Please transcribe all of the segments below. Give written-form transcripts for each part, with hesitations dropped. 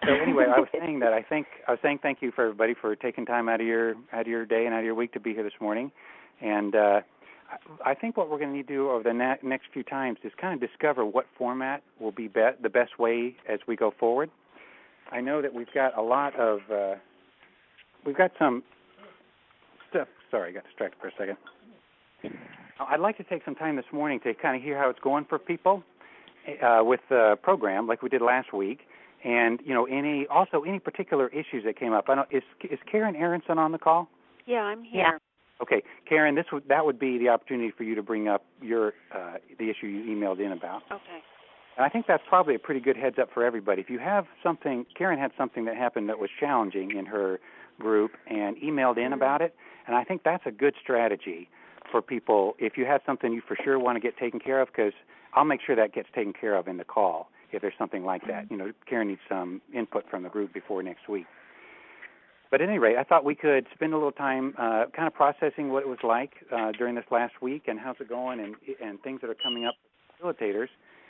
So anyway, I was saying thank you for everybody for taking time out of your day and out of your week to be here this morning, and I think what we're going to need to do over the next few times is kind of discover what format will be the best way as we go forward. I know that we've got a lot of we've got some stuff. Sorry, I got distracted for a second. I'd like to take some time this morning to kind of hear how it's going for people with the program, like we did last week. And, any particular issues that came up. I know, is Karen Aronson on the call? Yeah, I'm here. Yeah. Okay, Karen, that would be the opportunity for you to bring up the issue you emailed in about. Okay. And I think that's probably a pretty good heads up for everybody. If you have something, Karen had something that happened that was challenging in her group and emailed in about it, and I think that's a good strategy for people. If you have something you for sure want to get taken care of, because I'll make sure that gets taken care of in the call. If there's something like that, Karen needs some input from the group before next week. But at any rate, I thought we could spend a little time kind of processing what it was like during this last week and how's it going and things that are coming up for facilitators.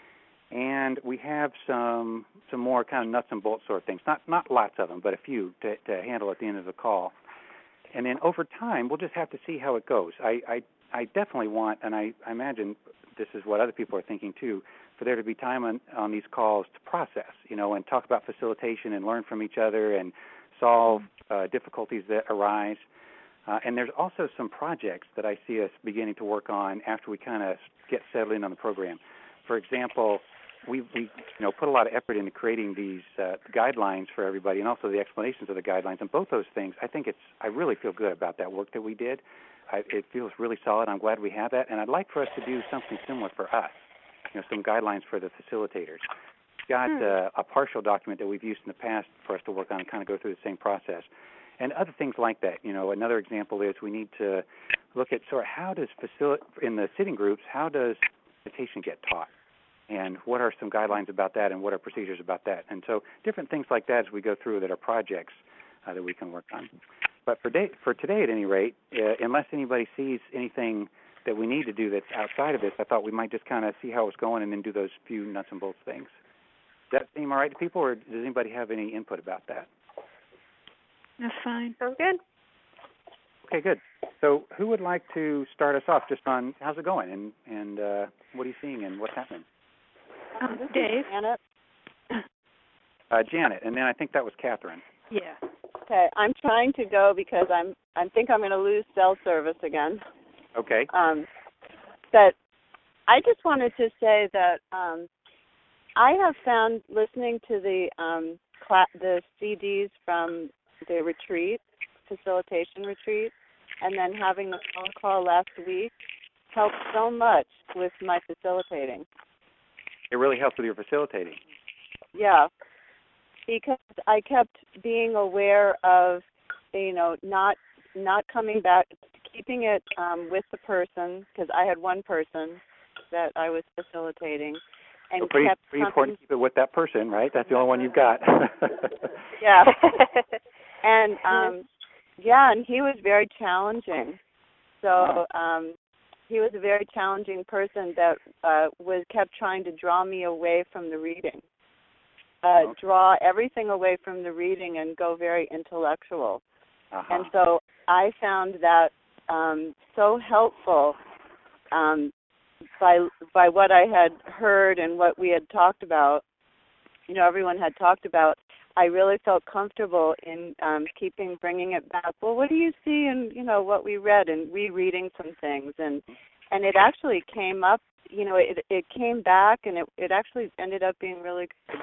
And we have some more kind of nuts and bolts sort of things, not lots of them, but a few to handle at the end of the call. And then over time, we'll just have to see how it goes. I definitely want, and I imagine this is what other people are thinking too, for there to be time on these calls to process, and talk about facilitation and learn from each other and solve difficulties that arise. And there's also some projects that I see us beginning to work on after we kind of get settled in on the program. For example, we put a lot of effort into creating these guidelines for everybody and also the explanations of the guidelines. And both those things, I really feel good about that work that we did. It feels really solid. I'm glad we have that. And I'd like for us to do something similar for us. Some guidelines for the facilitators. We've got a partial document that we've used in the past for us to work on and kind of go through the same process. And other things like that. Another example is we need to look at sort of how does in the sitting groups, how does facilitation get taught? And what are some guidelines about that and what are procedures about that? And so different things like that as we go through that are projects that we can work on. But for today, at any rate, unless anybody sees anything that we need to do that's outside of this, I thought we might just kind of see how it's going and then do those few nuts and bolts things. Does that seem all right to people, or does anybody have any input about that? That's fine. Sounds good. Okay, good. So who would like to start us off just on how's it going and what are you seeing and what's happening? Dave. Janet. Janet, and then I think that was Catherine. Yeah. Okay, I'm trying to go because I think I'm going to lose cell service again. Okay. But I just wanted to say that I have found listening to the CDs from the retreat, facilitation retreat, and then having the phone call last week helped so much with my facilitating. It really helps with your facilitating. Yeah, because I kept being aware of, not coming back, keeping it with the person, because I had one person that I was facilitating. And so pretty important to keep it with that person, right? That's the only one you've got. Yeah. And, and he was very challenging. So he was a very challenging person that kept trying to draw me away from the reading, draw everything away from the reading and go very intellectual. And so I found that so helpful by what I had heard and what we had talked about, everyone had talked about. I really felt comfortable in bringing it back. Well, what do you see in, what we read and rereading some things? And it actually came up, it came back and it actually ended up being really good.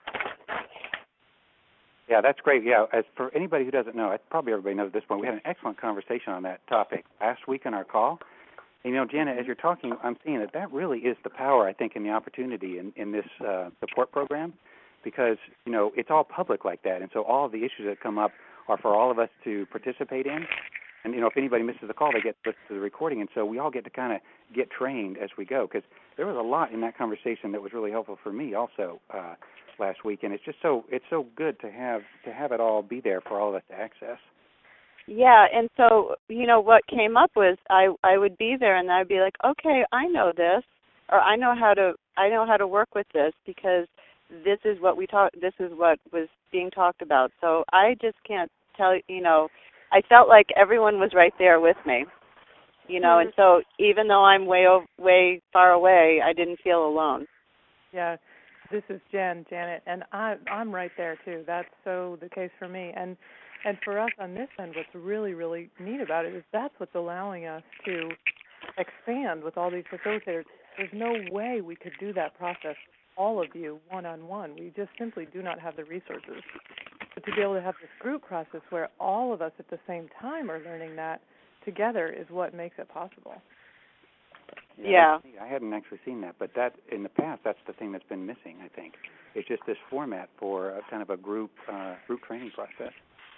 Yeah, that's great. Yeah, as for anybody who doesn't know, probably everybody knows at this point, we had an excellent conversation on that topic last week in our call. And, Janet, as you're talking, I'm seeing that really is the power, I think, and the opportunity in this support program. Because, it's all public like that. And so all of the issues that come up are for all of us to participate in. And, if anybody misses the call, they get to listen to the recording. And so we all get to kind of get trained as we go. Because there was a lot in that conversation that was really helpful for me also last week. And it's so good to have it all be there for all of us to access. Yeah, and so, what came up was I would be there and I'd be like, okay, I know this, or I know how to work with this, because this is what this is what was being talked about. So I just can't tell, I felt like everyone was right there with me, and so even though I'm way far away, I didn't feel alone. Yeah, this is Janet, and I'm right there too. That's so the case for me, and for us on this end, what's really, really neat about it is that's what's allowing us to expand with all these facilitators. There's no way we could do that process, all of you, one-on-one. We just simply do not have the resources. But to be able to have this group process where all of us at the same time are learning that together is what makes it possible. Yeah. I hadn't actually seen that, but that in the past, that's the thing that's been missing, I think. It's just this format for a kind of a group training process.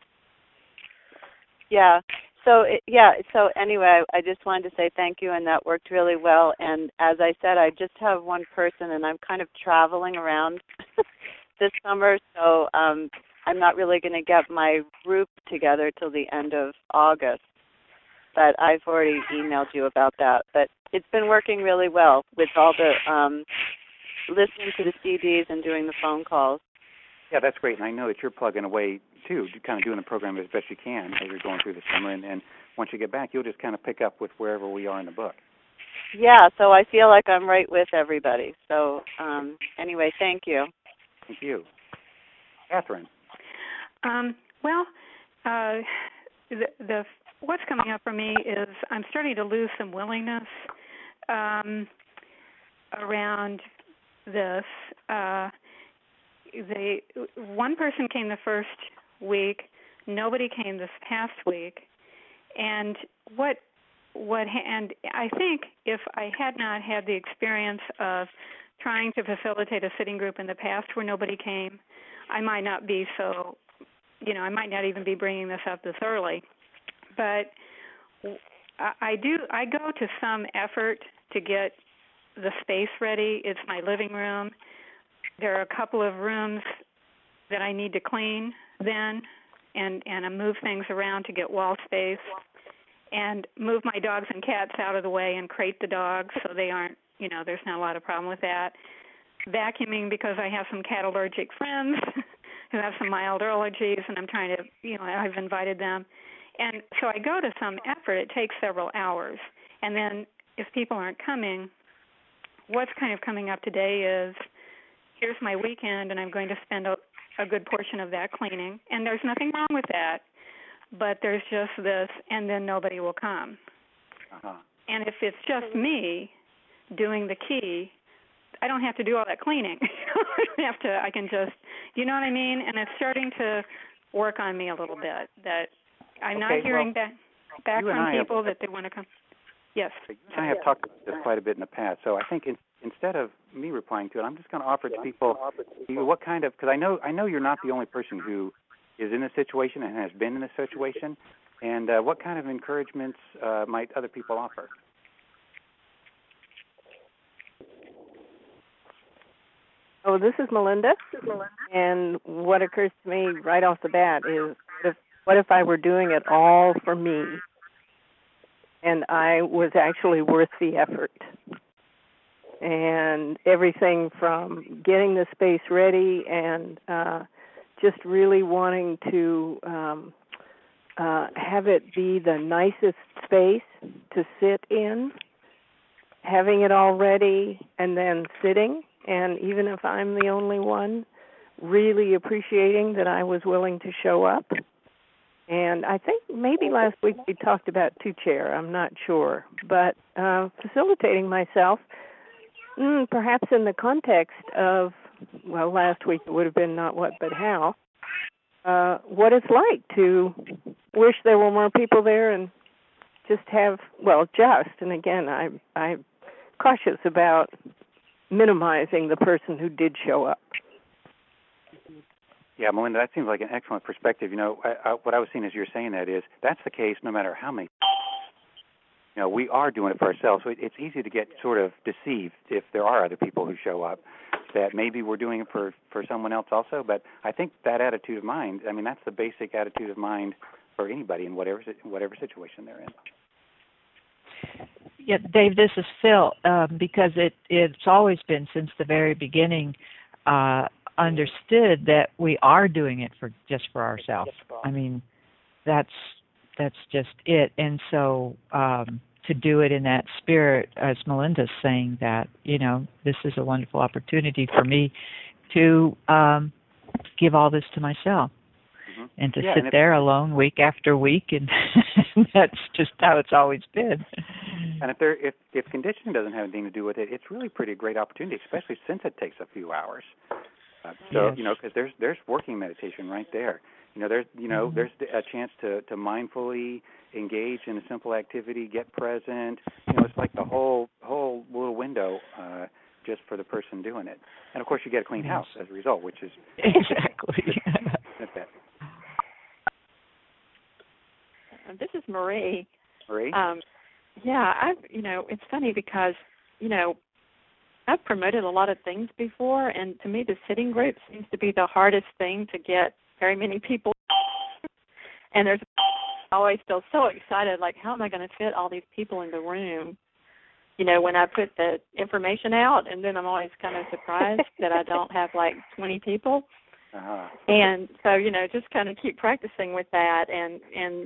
Yeah. So anyway, I just wanted to say thank you, and that worked really well. And as I said, I just have one person, and I'm kind of traveling around this summer, so I'm not really going to get my group together till the end of August. But I've already emailed you about that. But it's been working really well with all the listening to the CDs and doing the phone calls. Yeah, that's great, and I know that you're plugging away, too, kind of doing the program as best you can as you're going through the summer, and once you get back, you'll just kind of pick up with wherever we are in the book. Yeah, so I feel like I'm right with everybody. So anyway, thank you. Thank you. Catherine. The what's coming up for me is I'm starting to lose some willingness around this. One person came the first week, nobody came this past week, and I think if I had not had the experience of trying to facilitate a sitting group in the past where nobody came, I might not be so, I might not even be bringing this up this early. But I go to some effort to get the space ready. It's my living room. There are a couple of rooms that I need to clean then, and I move things around to get wall space, and move my dogs and cats out of the way and crate the dogs so they aren't, there's not a lot of problem with that. Vacuuming because I have some cat allergic friends who have some mild allergies, and I'm trying to, I've invited them. And so I go to some effort. It takes several hours. And then if people aren't coming, what's kind of coming up today is, here's my weekend, and I'm going to spend a good portion of that cleaning. And there's nothing wrong with that, but there's just this, and then nobody will come. Uh-huh. And if it's just me doing the key, I don't have to do all that cleaning. I can just, you know what I mean? And it's starting to work on me a little bit, that I'm not hearing back from people that they want to come. Yes. I have talked about this quite a bit in the past, so I think instead of me replying to it, I'm just going to offer to people what kind of, because I know you're not the only person who is in this situation and has been in this situation, and what kind of encouragements might other people offer? Oh, this is Melinda. And what occurs to me right off the bat is, what if I were doing it all for me, and I was actually worth the effort? And everything from getting the space ready and just really wanting to have it be the nicest space to sit in, having it all ready, and then sitting. And even if I'm the only one, really appreciating that I was willing to show up. And I think maybe last week we talked about two-chair, I'm not sure. But facilitating myself, perhaps in the context of, well, last week it would have been not what but how, what it's like to wish there were more people there and just have, and again, I'm cautious about minimizing the person who did show up. Yeah, Melinda, that seems like an excellent perspective. What I was seeing as you're saying that is, that's the case no matter how many. We are doing it for ourselves, so it's easy to get sort of deceived if there are other people who show up, that maybe we're doing it for someone else also. But I think that attitude of mind, that's the basic attitude of mind for anybody in whatever situation they're in. Yeah, Dave, this is Phil, because it's always been since the very beginning understood that we are doing it just for ourselves. I mean, that's just it. And so to do it in that spirit, as Melinda's saying, that, this is a wonderful opportunity for me to give all this to myself. And to sit there alone week after week, and that's just how it's always been. And if conditioning doesn't have anything to do with it, it's really pretty great opportunity, especially since it takes a few hours. Because there's working meditation right there. There's a chance to mindfully engage in a simple activity, get present. It's like the whole little window just for the person doing it. And of course, you get a clean house as a result, which is exactly. This is Marie. Marie? It's funny because, I've promoted a lot of things before, and to me the sitting group seems to be the hardest thing to get very many people. And I always feel so excited, like, how am I going to fit all these people in the room? When I put the information out, and then I'm always kind of surprised that I don't have like 20 people. Uh-huh. And so, just kind of keep practicing with that, and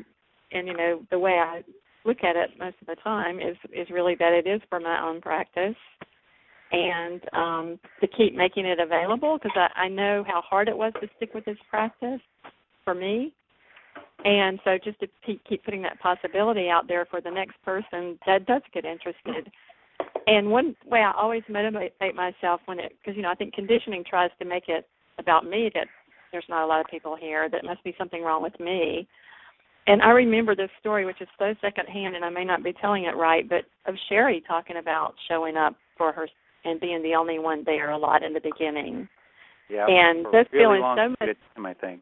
the way I look at it most of the time is really that it is for my own practice, and to keep making it available, because I know how hard it was to stick with this practice for me. And so just to keep putting that possibility out there for the next person that does get interested. And one way I always motivate myself because I think conditioning tries to make it about me, that there's not a lot of people here, that must be something wrong with me. And I remember this story, which is so secondhand, and I may not be telling it right, but of Sherry talking about showing up for her and being the only one there a lot in the beginning. Yeah, and just really feeling so much. Time, I think.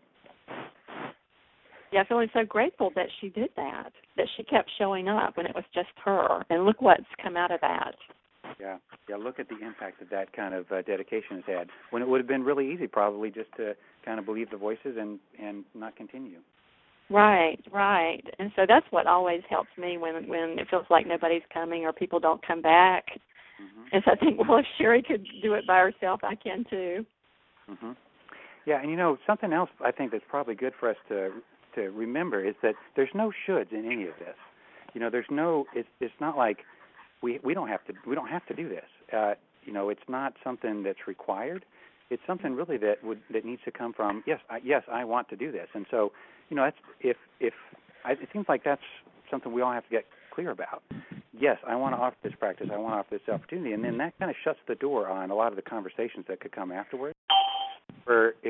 Yeah, feeling so grateful that she did that she kept showing up when it was just her. And look what's come out of that. Yeah. Look at the impact that kind of dedication has had. When it would have been really easy, probably, just to kind of believe the voices and not continue. Right. And so that's what always helps me when it feels like nobody's coming or people don't come back. Mm-hmm. And so I think, well, if Sherry could do it by herself, I can too. Mm-hmm. Yeah, and something else I think that's probably good for us to remember is that there's no shoulds in any of this. There's no. It's not like we don't have to do this. It's not something that's required. It's something really that needs to come from yes, I want to do this. And so, that's it seems like that's something we all have to get clear about. Yes, I want to offer this practice. I want to offer this opportunity, and then that kind of shuts the door on a lot of the conversations that could come afterwards. Or if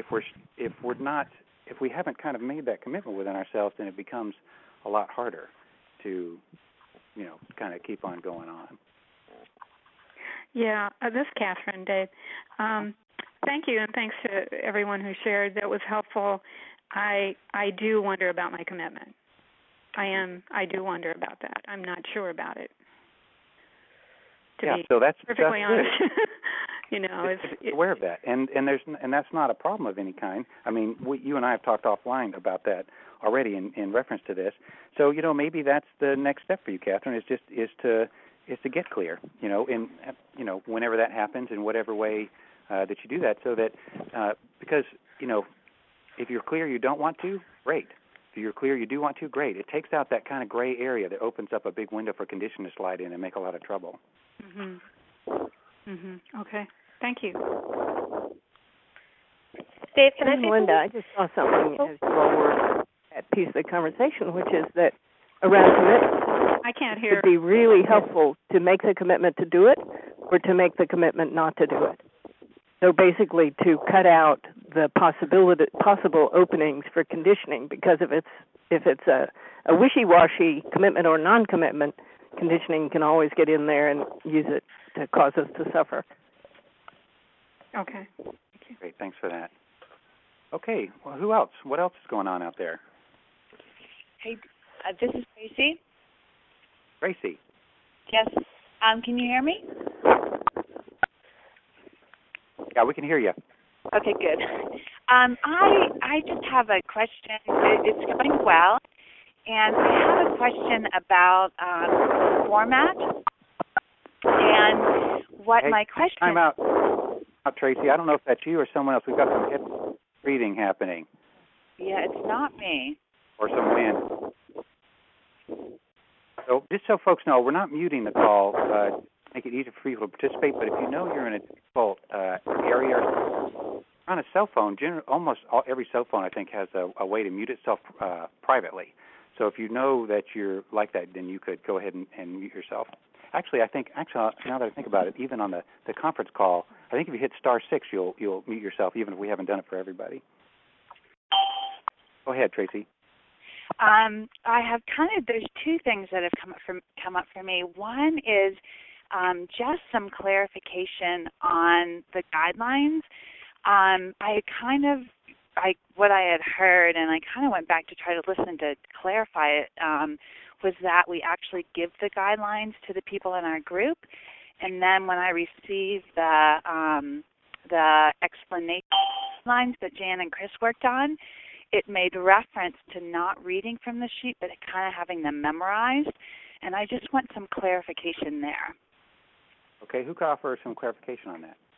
we haven't kind of made that commitment within ourselves, then it becomes a lot harder to, kind of keep on going on. Yeah, this is Catherine, Dave. Thank you, and thanks to everyone who shared. That was helpful. I do wonder about my commitment. I do wonder about that. I'm not sure about it. To be so that's perfectly honest. It's aware of that, and that's not a problem of any kind. I mean, you and I have talked offline about that already in reference to this. So maybe that's the next step for you, Catherine, is to get clear. Whenever that happens, in whatever way that you do that, so that because if you're clear you don't want to, great. If you're clear you do want to, great. It takes out that kind of gray area that opens up a big window for condition to slide in and make a lot of trouble. Mhm. Mhm. Okay. Thank you. Dave, can I say Linda, I just saw something as you all were at piece of the conversation, which is that around commitment, I can't hear. it would be really helpful to make the commitment to do it or to make the commitment not to do it. So basically to cut out the possible openings for conditioning, because if it's a wishy-washy commitment or non-commitment, conditioning can always get in there and use it to cause us to suffer. Okay. Great, thanks for that. Okay, well, who else? What else is going on out there? Hey, this is Tracy. Tracy. Yes. Can you hear me? Yeah, we can hear you. Okay, good. I just have a question. It's going well, and I have a question about format. And what my question? Time out. Tracy. I don't know if that's you or someone else. We've got some head breathing happening. Yeah, it's not me. Or some wind. So just so folks know, we're not muting the call. Make it easier for people to participate. But if you know you're in a difficult area on a cell phone, almost every cell phone I think has a way to mute itself privately. So if you know that you're like that, then you could go ahead and mute yourself. Actually, now that I think about it, even on the conference call, I think if you hit *6, you'll mute yourself, even if we haven't done it for everybody. Go ahead, Tracy. I have there's two things that have come up for me. One is just some clarification on the guidelines. What I had heard, and I kind of went back to try to listen to clarify it, was that we actually give the guidelines to the people in our group, and then when I receive the explanation lines that Jan and Chris worked on, it made reference to not reading from the sheet, but kind of having them memorized, and I just want some clarification there. Okay, who could offer some clarification on that?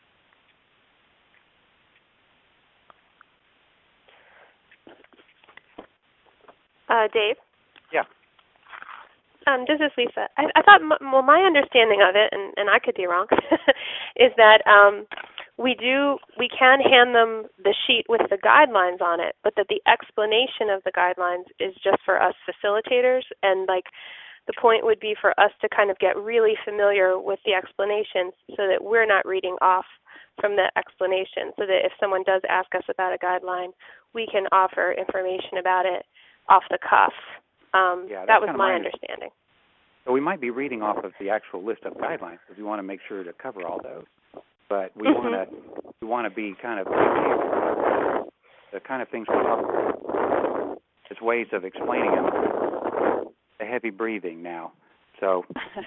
Dave? Yeah. This is Lisa. I thought, my understanding of it, and I could be wrong, is that we can hand them the sheet with the guidelines on it, but that the explanation of the guidelines is just for us facilitators, and the point would be for us to kind of get really familiar with the explanations so that we're not reading off from the explanation, so that if someone does ask us about a guideline, we can offer information about it off the cuff. That was my understanding. So we might be reading off of the actual list of guidelines because we want to make sure to cover all those. But we want to be kind of the kind of things we're talking about. There's ways of explaining them. The heavy breathing now. So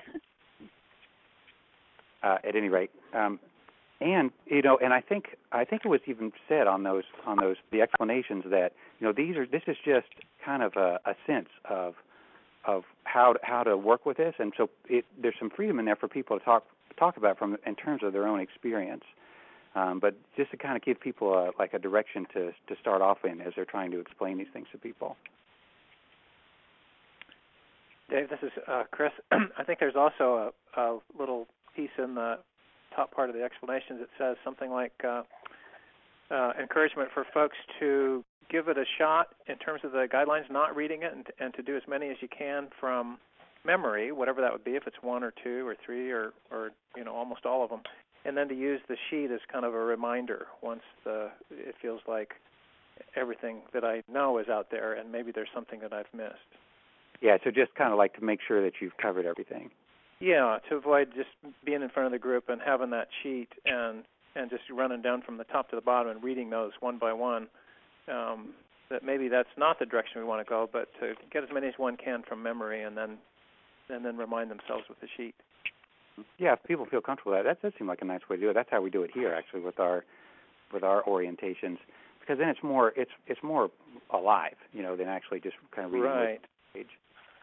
at any rate, and I think it was even said on those the explanations that this is just kind of a sense of how to work with this, and so there's some freedom in there for people to talk about in terms of their own experience, but just to kind of give people a direction to start off in as they're trying to explain these things to people. Dave, this is Chris. I think there's also a little piece in the top part of the explanations that says something like encouragement for folks to give it a shot in terms of the guidelines, not reading it, and to do as many as you can from memory, whatever that would be, if it's 1 or 2 or 3 or almost all of them, and then to use the sheet as kind of a reminder once it feels like everything that I know is out there and maybe there's something that I've missed. Yeah, so just kind of like to make sure that you've covered everything. Yeah, to avoid just being in front of the group and having that sheet and just running down from the top to the bottom and reading those one by one. That maybe that's not the direction we want to go, but to get as many as one can from memory and then remind themselves with the sheet. Yeah, if people feel comfortable with that does seem like a nice way to do it. That's how we do it here, actually, with our orientations, because then it's more alive, than actually just kind of reading right. the page.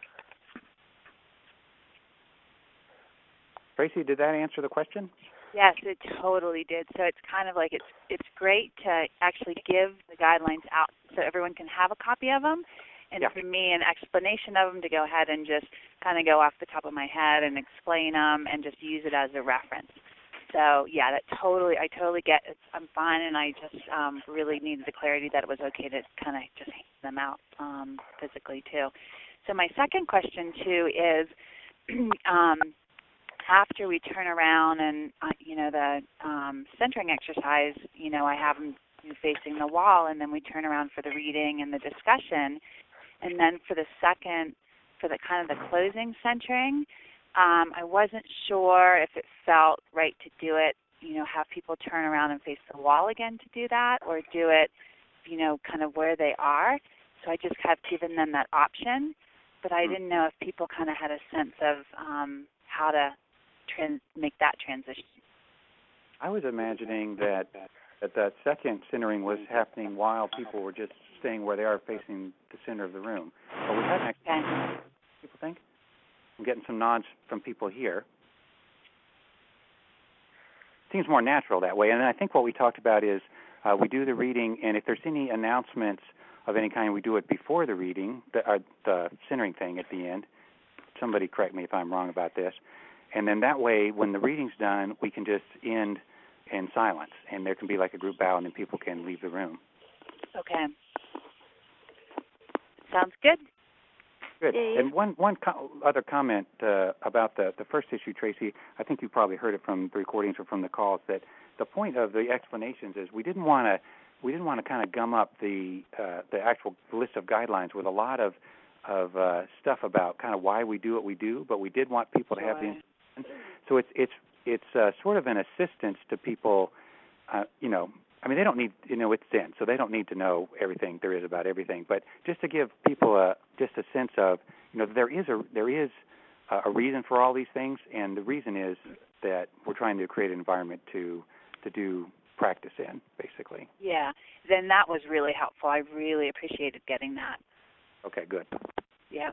Tracy, did that answer the question? Yes, it totally did. So it's kind of like it's great to actually give the guidelines out so everyone can have a copy of them, and for me, an explanation of them to go ahead and just kind of go off the top of my head and explain them and just use it as a reference. So yeah, I totally get it. I'm fine, and I just really needed the clarity that it was okay to kind of just hand them out physically too. So my second question too is. After we turn around and, the centering exercise, I have them facing the wall, and then we turn around for the reading and the discussion. And then for the kind of the closing centering, I wasn't sure if it felt right to do it, have people turn around and face the wall again to do that, or do it, kind of where they are. So I just have given them that option, but I didn't know if people kind of had a sense of how to make that transition. I was imagining that second centering was happening while people were just staying where they are facing the center of the room. But we hadn't actually, people think? I'm getting some nods from people here. seems more natural that way. And I think what we talked about is we do the reading, and if there's any announcements of any kind, we do it before the reading, the centering thing at the end. Somebody correct me if I'm wrong about this. And then that way, when the reading's done, we can just end in silence, and there can be like a group bow, and then people can leave the room. Okay. Sounds good. Good. And one other comment about the first issue, Tracy. I think you probably heard it from the recordings or from the calls, that the point of the explanations is we didn't want to kind of gum up the actual list of guidelines with a lot of stuff about kind of why we do what we do, but we did want people to have the information. So it's sort of an assistance to people. I mean, they don't need, it's Zen, so they don't need to know everything there is about everything. But just to give people just a sense of, there is a reason for all these things, and the reason is that we're trying to create an environment to do practice in, basically. Yeah. Then that was really helpful. I really appreciated getting that. Okay, good. Yeah.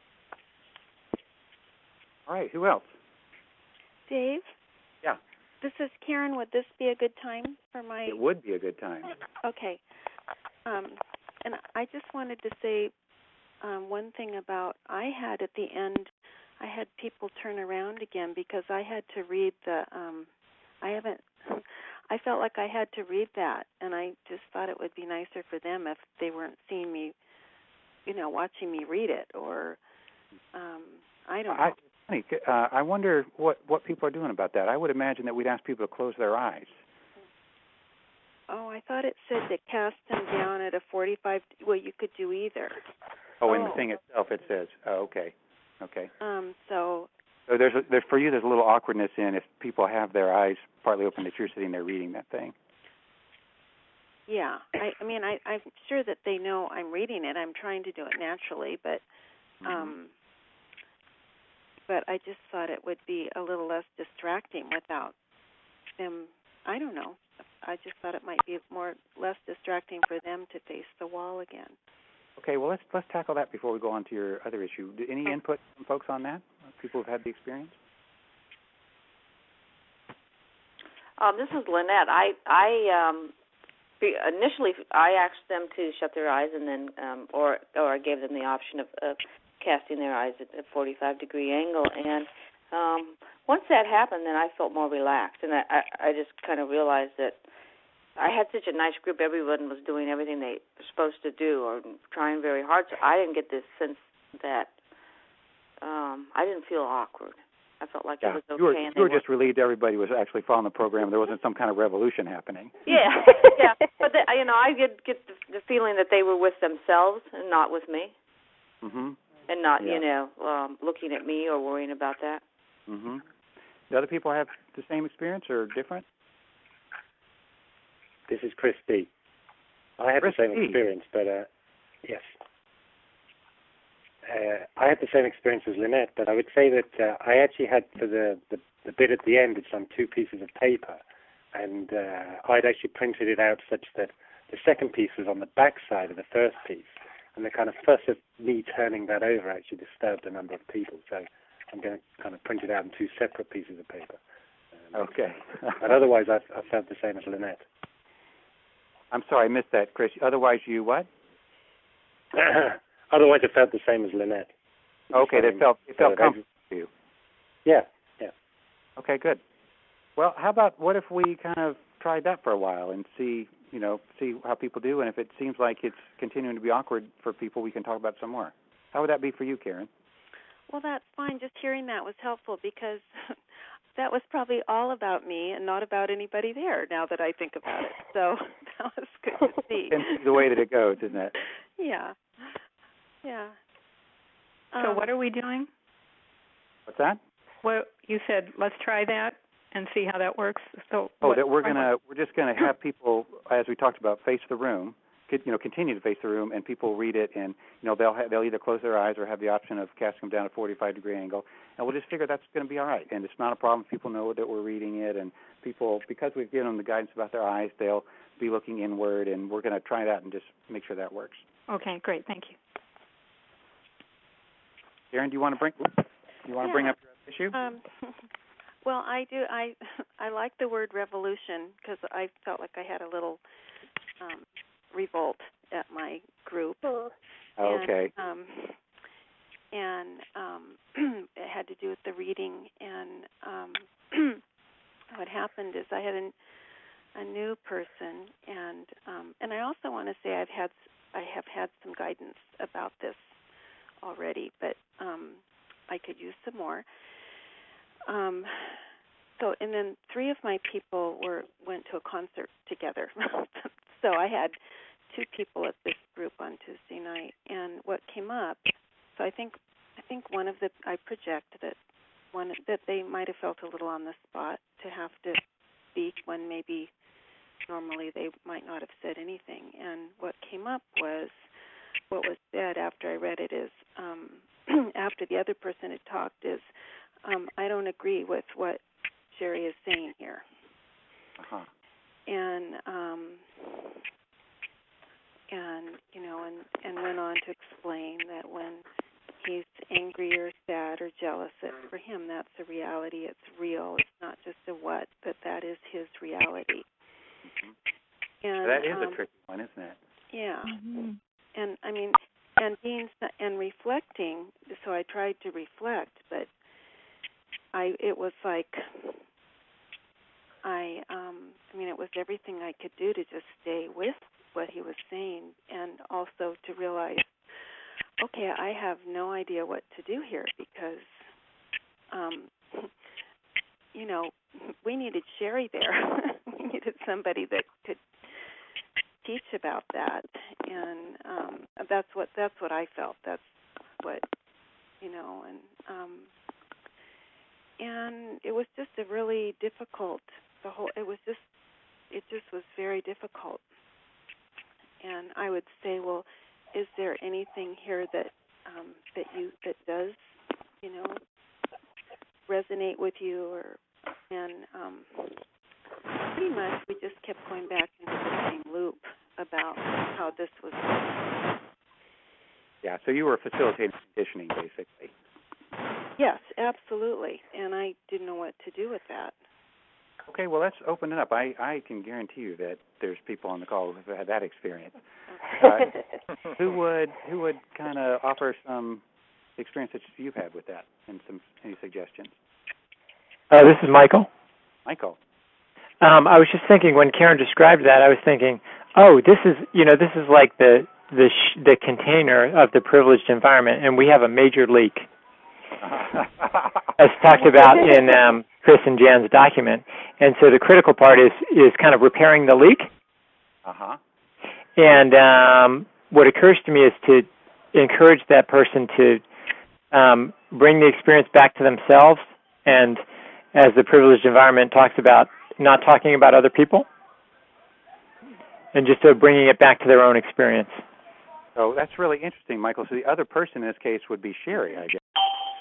All right, who else? Dave? Yeah. This is Karen. Would this be a good time for my... It would be a good time. Okay. And I just wanted to say one thing about, I had at the end, I had people turn around again because I had to read I felt like I had to read that, and I just thought it would be nicer for them if they weren't seeing me, watching me read it, or I don't know. I wonder what people are doing about that. I would imagine that we'd ask people to close their eyes. Oh, I thought it said to cast them down at a 45. Well, you could do either. Oh, in the thing itself it says. Oh, okay. Okay. So there's for you there's a little awkwardness in if people have their eyes partly open that you're sitting there reading that thing. Yeah. I mean, I'm sure that they know I'm reading it. I'm trying to do it naturally, but I just thought it would be a little less distracting without them. I don't know. I just thought it might be less distracting for them to face the wall again. Okay, well let's tackle that before we go on to your other issue. Any input from folks on that? People who've had the experience? This is Lynette. Initially I asked them to shut their eyes, and then or I gave them the option of casting their eyes at a 45-degree angle, and once that happened, then I felt more relaxed, and I just kind of realized that I had such a nice group. Everyone was doing everything they were supposed to do or trying very hard, so I didn't get this sense that I didn't feel awkward. I felt like it was okay. You were just relieved everybody was actually following the program. There wasn't some kind of revolution happening. Yeah, yeah. But I get the feeling that they were with themselves and not with me. Mm-hmm. And not, looking at me or worrying about that. Mm-hmm. Do other people have the same experience or different? This is Chris D. I had the same experience, but yes. I had the same experience as Lynette, but I would say that I actually had for the bit at the end, it's on 2 pieces of paper, and I'd actually printed it out such that the second piece was on the back side of the first piece, and the kind of fuss of me turning that over actually disturbed a number of people, so I'm going to kind of print it out in 2 separate pieces of paper. Okay. But otherwise, I felt the same as Lynette. I'm sorry, I missed that, Chris. Otherwise, you what? Otherwise, it felt the same as Lynette. Okay, it felt comfortable to you. Yeah. Okay, good. Well, how about what if we kind of tried that for a while and see how people do, and if it seems like it's continuing to be awkward for people, we can talk about some more. How would that be for you, Karen? Well, that's fine. Just hearing that was helpful because that was probably all about me and not about anybody there now that I think about it. So that was good to see. It's the way that it goes, isn't it? Yeah. Yeah. So what are we doing? What's that? Well, you said let's try that and see how that works. So we're just gonna have people, as we talked about, face the room. Continue to face the room, and people read it, and they'll either close their eyes or have the option of casting them down at a 45-degree angle, and we'll just figure that's going to be all right. And it's not a problem. People know that we're reading it, and people, because we've given them the guidance about their eyes, they'll be looking inward, and we're going to try that and just make sure that works. Okay, great, thank you. Karen, do you want to bring up your issue? Well, I do. I like the word revolution because I felt like I had a little revolt at my group. Okay. And it had to do with the reading. And what happened is I had a new person, and I also want to say I have had some guidance about this already, but I could use some more. And then 3 of my people went to a concert together. So I had 2 people at this group on Tuesday night, and what came up. So I think I project that they might have felt a little on the spot to have to speak when maybe normally they might not have said anything. And what came up was what was said after I read it is after the other person had talked is I don't agree with what Sherry is saying here. Uh-huh. And went on to explain that when he's angry or sad or jealous, that for him that's a reality. It's real. It's not just a what, but that is his reality. Mm-hmm. And that is a tricky one, isn't it? Yeah. Mm-hmm. And reflecting. So I tried to reflect, but it was like it was everything I could do to just stay with what he was saying, and also to realize, okay, I have no idea what to do here because, we needed Sherry there. We needed somebody that could teach about that, and that's what I felt. That's what, and it was just a really difficult. It just was very difficult. And I would say, well, is there anything here that does, resonate with you? Pretty much we just kept going back into the same loop about how this was going. Yeah, so you were facilitating conditioning, basically. Yes, absolutely. And I didn't know what to do with that. Okay, well, let's open it up. I can guarantee you that there's people on the call who've had that experience. Who would kind of offer some experience that you've had with that and any suggestions? This is Michael. Michael. I was just thinking when Karen described that, I was thinking, this is like the container of the privileged environment, and we have a major leak, as talked about in Chris and Jan's document. And so the critical part is kind of repairing the leak. Uh-huh. And what occurs to me is to encourage that person to bring the experience back to themselves, and as the privileged environment talks about, not talking about other people, and just bringing it back to their own experience. So that's really interesting, Michael. So the other person in this case would be Sherry, I guess.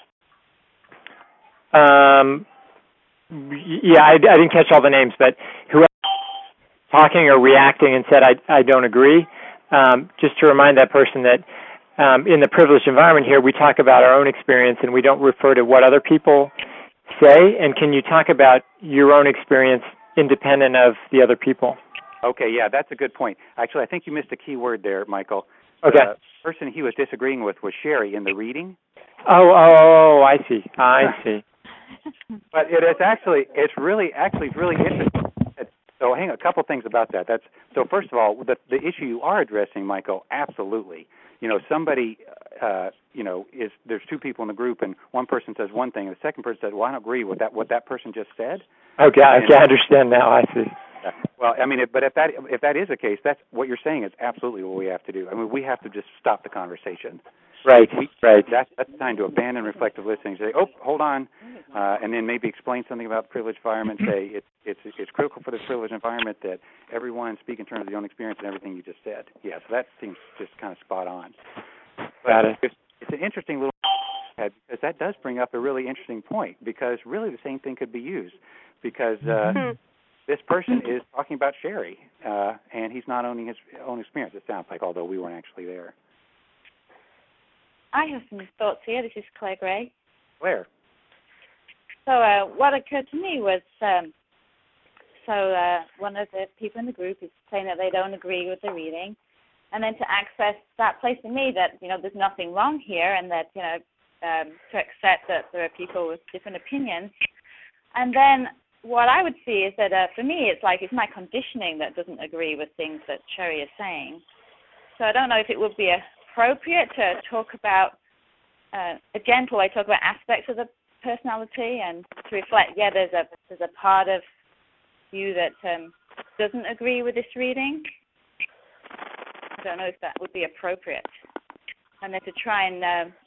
Yeah, I didn't catch all the names, but whoever was talking or reacting and said, I don't agree, just to remind that person that in the privileged environment here, we talk about our own experience and we don't refer to what other people say. And can you talk about your own experience independent of the other people? Okay, yeah, that's a good point. Actually, I think you missed a key word there, Michael. Okay. The person he was disagreeing with was Sherry in the reading. Oh, I see. But it's really interesting. So hang on, a couple things about that. So first of all, the issue you are addressing, Michael, absolutely. Somebody, there's 2 people in the group, and one person says one thing, and the second person says, well, I don't agree with what that person just said. Okay, I understand now. I see. Well, but if that is the case, that's what you're saying is absolutely what we have to do. I mean, we have to just stop the conversation. Right. That's time to abandon reflective listening. Say, hold on, and then maybe explain something about the privileged environment. Say it's critical for this privileged environment that everyone speak in terms of their own experience and everything you just said. Yeah, so that seems just kind of spot on. Got it. It's an interesting little because that does bring up a really interesting point, because really the same thing could be used, because this person is talking about Sherry, and he's not owning his own experience, it sounds like, although we weren't actually there. I have some thoughts here. This is Claire Gray. Claire. what occurred to me was, one of the people in the group is saying that they don't agree with the reading, and then to access that place in me that, there's nothing wrong here, and that, to accept that there are people with different opinions. And then what I would see is that for me, it's my conditioning that doesn't agree with things that Sherry is saying. So I don't know if it would be appropriate to talk about a gentle way, talk about aspects of the personality, and to reflect, there's a part of you that doesn't agree with this reading. I don't know if that would be appropriate. And then to try and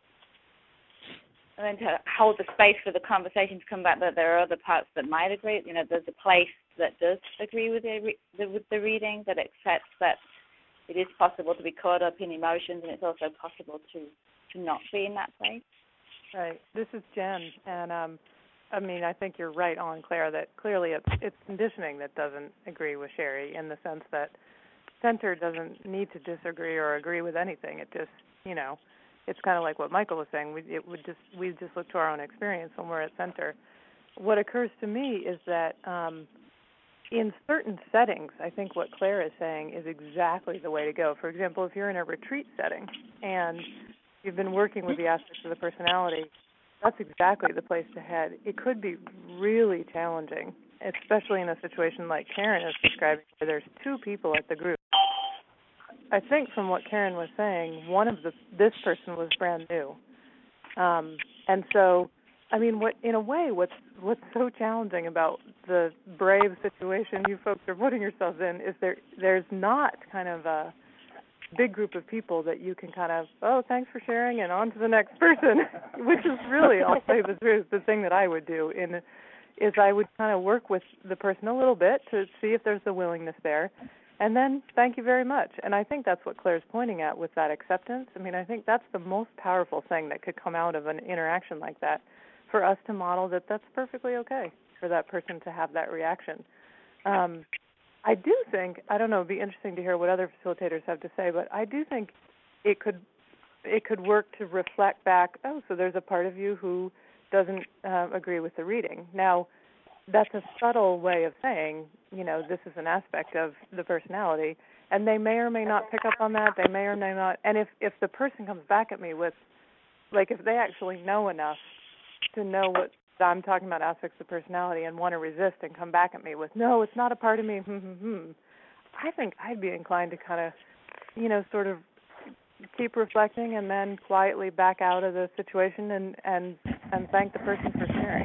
then to hold the space for the conversation to come back that there are other parts that might agree. There's a place that does agree with the reading, that accepts that it is possible to be caught up in emotions, and it's also possible to not be in that place. Right. This is Jen, and I think you're right on, Claire, that clearly it's conditioning that doesn't agree with Sherry, in the sense that Center doesn't need to disagree or agree with anything. It just, it's kind of like what Michael was saying. We just look to our own experience when we're at Center. What occurs to me is that in certain settings, I think what Claire is saying is exactly the way to go. For example, if you're in a retreat setting and you've been working with the aspects of the personality, that's exactly the place to head. It could be really challenging, especially in a situation like Karen is describing, where there's two people at the group. I think from what Karen was saying, this person was brand new, and so, what's so challenging about the brave situation you folks are putting yourselves in is there's not kind of a big group of people that you can kind of, thanks for sharing, and on to the next person, which is really, I'll say the truth, the thing that I would do is I would kind of work with the person a little bit to see if there's a willingness there, and then thank you very much. And I think that's what Claire's pointing at with that acceptance. I think that's the most powerful thing that could come out of an interaction like that, for us to model that that's perfectly okay for that person to have that reaction. I do think, I don't know, it'd be interesting to hear what other facilitators have to say, but I do think it could work to reflect back, so there's a part of you who doesn't agree with the reading. Now, that's a subtle way of saying, this is an aspect of the personality, and they may or may not pick up on that, they may or may not, and if the person comes back at me with, if they actually know enough to know what I'm talking about, aspects of personality, and want to resist and come back at me with, no, it's not a part of me, I think I'd be inclined to kind of, sort of keep reflecting and then quietly back out of the situation and thank the person for sharing.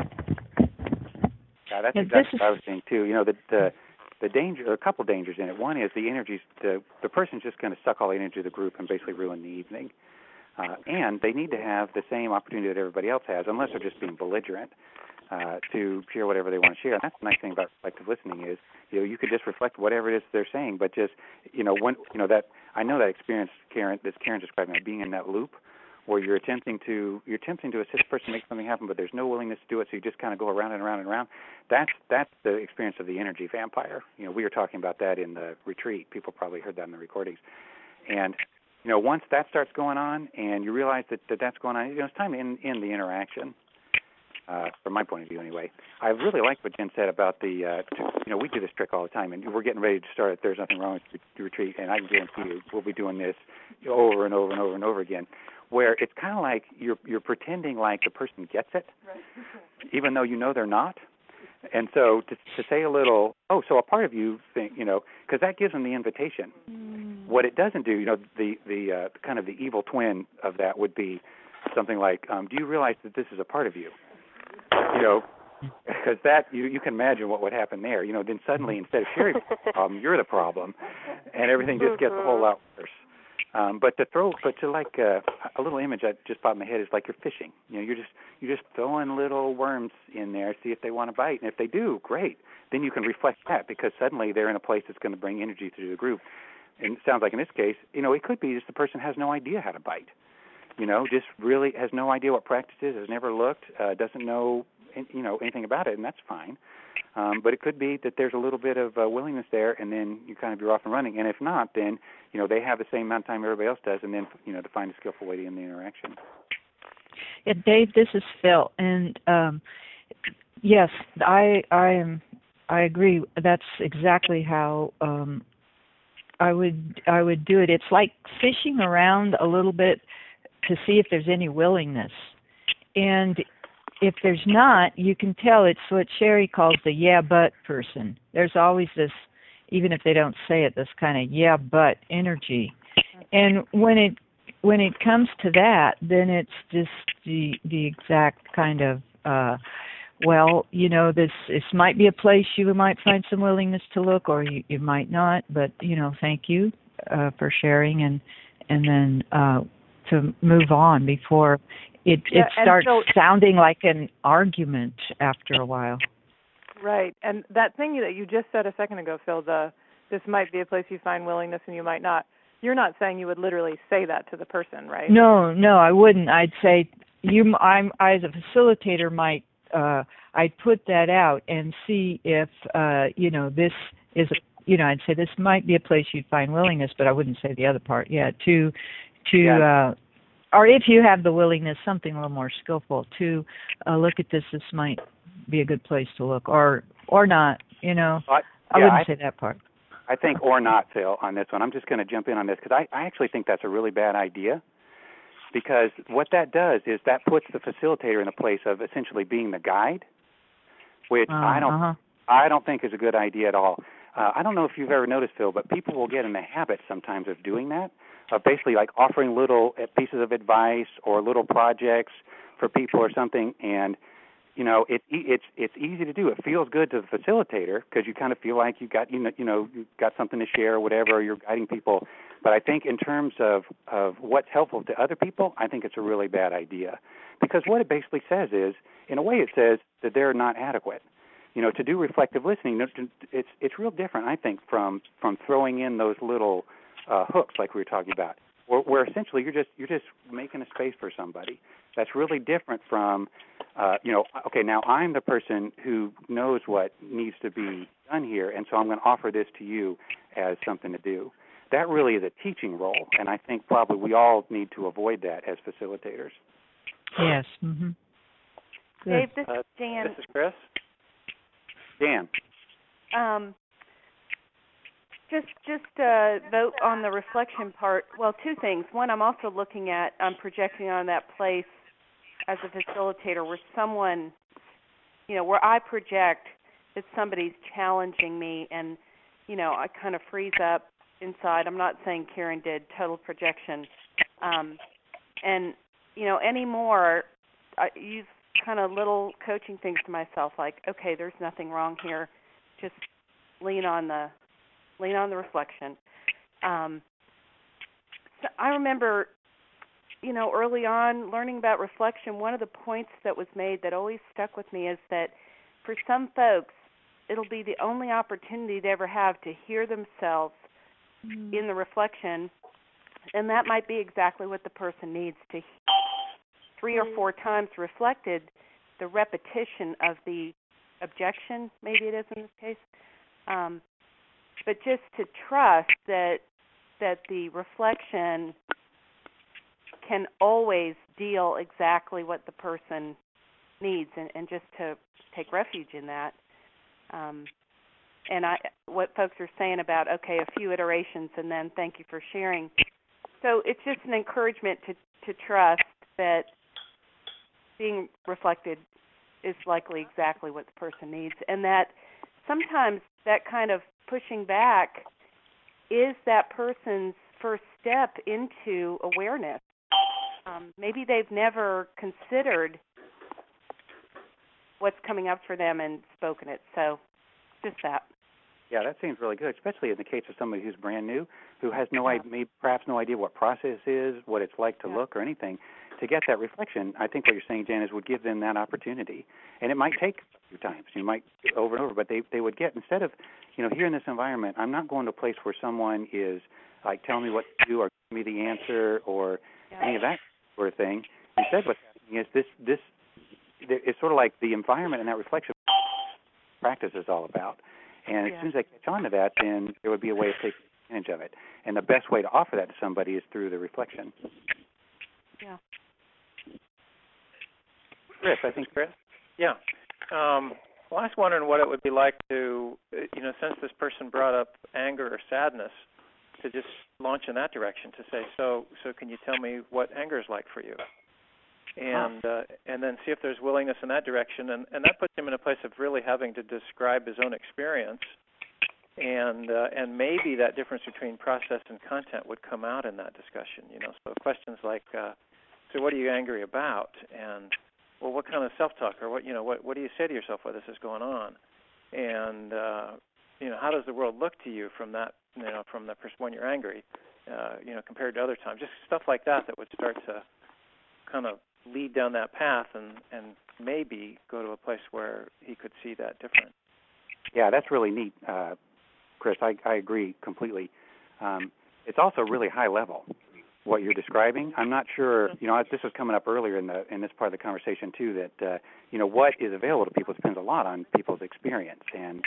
Yeah, that's exactly what I was saying too. The danger, there are a couple of dangers in it. One is the energies, the person's just going to suck all the energy of the group and basically ruin the evening. And they need to have the same opportunity that everybody else has, unless they're just being belligerent, to share whatever they want to share. And that's the nice thing about reflective listening is, you could just reflect whatever it is they're saying, but just, that I know that experience, Karen described, being in that loop where you're attempting to assist the person to make something happen, but there's no willingness to do it, so you just kind of go around and around and around. That's the experience of the energy vampire. We were talking about that in the retreat. People probably heard that in the recordings. And once that starts going on and you realize that's going on, it's time to end the interaction, from my point of view anyway. I really like what Jen said about we do this trick all the time, and we're getting ready to start There's Nothing Wrong with the Retreat, and I can guarantee you we'll be doing this over and over and over and over again, where it's kind of like you're pretending like the person gets it, even though they're not. And so to say a little, so a part of you think, because that gives them the invitation. What it doesn't do, the kind of the evil twin of that would be something like, do you realize that this is a part of you? Because that, you can imagine what would happen there. Then suddenly, instead of sharing the problem, you're the problem, and everything just gets a whole lot worse. But to like a little image that just popped in my head is like you're fishing. You're just throwing little worms in there, see if they want to bite, and if they do, great. Then you can reflect that, because suddenly they're in a place that's going to bring energy to the group. And it sounds like in this case, it could be just the person has no idea how to bite. Just really has no idea what practice is, has never looked, doesn't know anything about it, and that's fine. But it could be that there's a little bit of willingness there, and then you're off and running. And if not, then they have the same amount of time everybody else does, and then to find a skillful way to end the interaction. Yeah, Dave, this is Phil, and Yes, I agree. That's exactly how I would do it. It's like fishing around a little bit to see if there's any willingness. And if there's not, you can tell it's what Sherry calls the yeah but person. There's always this, even if they don't say it, this kind of yeah but energy. And when it comes to that, then it's just the exact kind of well, you know, this might be a place you might find some willingness to look, or you might not. But you know, thank you for sharing, and then to move on before it starts sounding like an argument after a while. Right, and that thing that you just said a second ago, Phil, this might be a place you find willingness and you might not. You're not saying you would literally say that to the person, right? No, I wouldn't. I'd say I as a facilitator might. I'd put that out and see if you know, this is, you know, I'd say this might be a place you'd find willingness, but I wouldn't say the other part. Yeah, or if you have the willingness, something a little more skillful to look at this. This might be a good place to look, or not. You know, I wouldn't say that part. I think or not, Phil, on this one. I'm just going to jump in on this because I actually think that's a really bad idea. Because what that does is that puts the facilitator in a place of essentially being the guide, which I don't think is a good idea at all. I don't know if you've ever noticed, Phil, but people will get in the habit sometimes of doing that, of basically like offering little pieces of advice or little projects for people or something, and you know, it's easy to do. It feels good to the facilitator because you kind of feel like you got something to share or whatever, or you're guiding people. But I think in terms of what's helpful to other people, I think it's a really bad idea. Because what it basically says is, in a way it says that they're not adequate. You know, to do reflective listening, it's real different, I think, from throwing in those little hooks like we were talking about, where essentially you're just making a space for somebody. That's really different from, okay, now I'm the person who knows what needs to be done here, and so I'm going to offer this to you as something to do. That really is a teaching role, and I think probably we all need to avoid that as facilitators. Yes. Mm-hmm. Dave, this is Jan. This is Chris. Dan. Just vote on the reflection part. Well, two things. One, I'm projecting on that place as a facilitator where someone, where I project that somebody's challenging me, and, I kind of freeze up inside. I'm not saying Karen did total projection. And, anymore, I use kind of little coaching things to myself, like, okay, there's nothing wrong here. Just lean on the reflection. So I remember, early on learning about reflection, one of the points that was made that always stuck with me is that for some folks, it'll be the only opportunity they ever have to hear themselves in the reflection, and that might be exactly what the person needs to hear 3 or 4 times reflected, the repetition of the objection, maybe it is in this case, but just to trust that the reflection can always deal exactly what the person needs, and just to take refuge in that. And what folks are saying about, okay, a few iterations and then thank you for sharing. So it's just an encouragement to trust that being reflected is likely exactly what the person needs, and that sometimes that kind of pushing back is that person's first step into awareness. Maybe they've never considered what's coming up for them and spoken it. So just that. Yeah, that seems really good, especially in the case of somebody who's brand new, who has perhaps no idea what process is, what it's like to look or anything. To get that reflection, I think what you're saying, Janice, would give them that opportunity. And it might take a few times. You might over and over, but they would get, instead of, here in this environment, I'm not going to a place where someone is like telling me what to do or giving me the answer or any of that sort of thing. Instead, what's happening is this it's sort of like the environment and that reflection practice is all about. And as soon as they catch on to that, then there would be a way of taking advantage of it. And the best way to offer that to somebody is through the reflection. Yeah. Chris? Yeah. Well, I was wondering what it would be like to, since this person brought up anger or sadness, to just launch in that direction, to say, so can you tell me what anger is like for you? And then see if there's willingness in that direction, and that puts him in a place of really having to describe his own experience, and maybe that difference between process and content would come out in that discussion. So questions like, so what are you angry about? And well, what kind of self-talk, or what do you say to yourself while this is going on? And how does the world look to you from that, from the when you're angry, compared to other times? Just stuff like that would start to kind of lead down that path and maybe go to a place where he could see that different. Yeah, that's really neat, Chris. I agree completely. It's also really high level, what you're describing. I'm not sure, this was coming up earlier in this part of the conversation too, that what is available to people depends a lot on people's experience and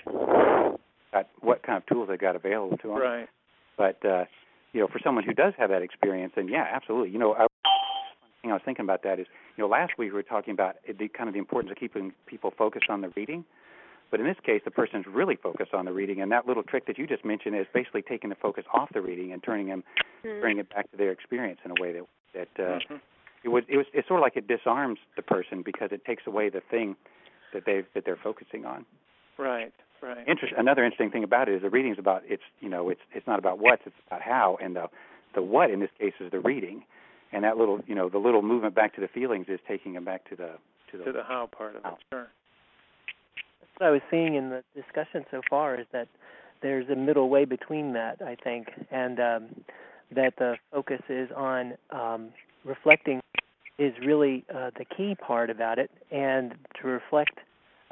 what kind of tools they've got available to them. Right. But for someone who does have that experience, then yeah, absolutely. One thing I was thinking about that is, last week we were talking about the importance of keeping people focused on the reading. But in this case, the person's really focused on the reading, and that little trick that you just mentioned is basically taking the focus off the reading and turning it back to their experience in a way that it's sort of like it disarms the person because it takes away the thing that they're focusing on. Right. Another interesting thing about it is the reading's about it's not about what, it's about how, and the what in this case is the reading, and that little the little movement back to the feelings is taking them back to the how part of it. Sure. What I was seeing in the discussion so far is that there's a middle way between that, I think, and that the focus is on reflecting is really the key part about it, and to reflect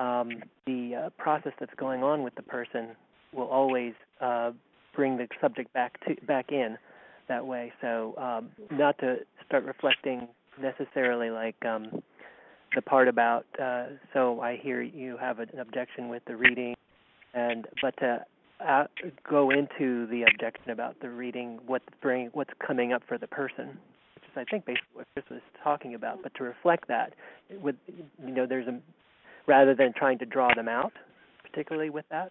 the process that's going on with the person will always bring the subject back in that way. So not to start reflecting necessarily like the part about so I hear you have an objection with the reading, but to go into the objection about the reading, what's coming up for the person, which is I think basically what Chris was talking about. But to reflect that, with there's rather than trying to draw them out, particularly with that.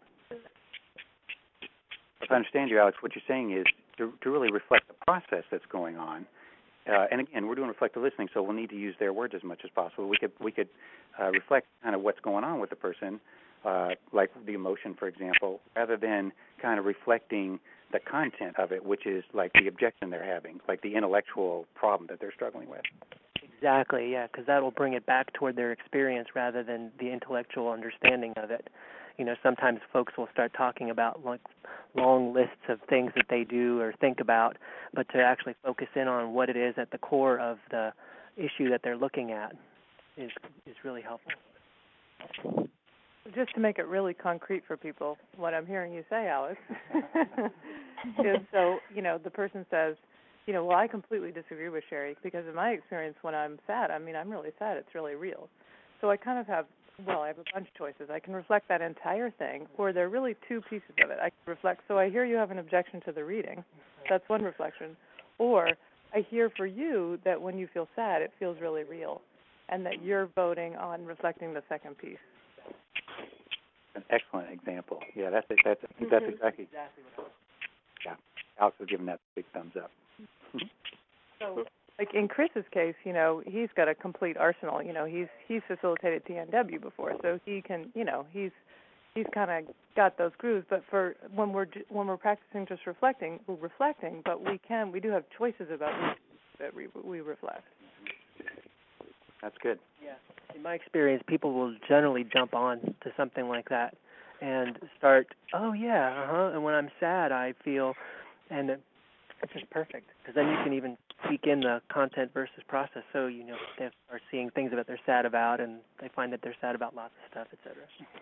If I understand you, Alex, what you're saying is to really reflect the process that's going on. And again, we're doing reflective listening, so we'll need to use their words as much as possible. We could reflect kind of what's going on with the person, like the emotion, for example, rather than kind of reflecting the content of it, which is like the objection they're having, like the intellectual problem that they're struggling with. Exactly, yeah, because that will bring it back toward their experience rather than the intellectual understanding of it. Sometimes folks will start talking about like long lists of things that they do or think about, but to actually focus in on what it is at the core of the issue that they're looking at is really helpful. Just to make it really concrete for people, what I'm hearing you say, Alex, is so, the person says, well, I completely disagree with Sherry because in my experience when I'm sad, I'm really sad, it's really real. So I kind of have I have a bunch of choices. I can reflect that entire thing, or there are really two pieces of it. I can reflect, so I hear you have an objection to the reading. That's one reflection. Or I hear for you that when you feel sad, it feels really real, and that you're voting on reflecting the second piece. An excellent example. Yeah, that's exactly. Yeah, Alex was giving that a big thumbs up. So, like in Chris's case, he's got a complete arsenal. He's facilitated TNW before, so he can, he's kind of got those grooves. But for when we're practicing just reflecting, we're reflecting, but we do have choices about that we reflect. That's good. Yeah. In my experience, people will generally jump on to something like that and start, and when I'm sad, I feel, and it's just perfect, because then you can even speak in the content versus process, so they are seeing things that they're sad about, and they find that they're sad about lots of stuff, etc.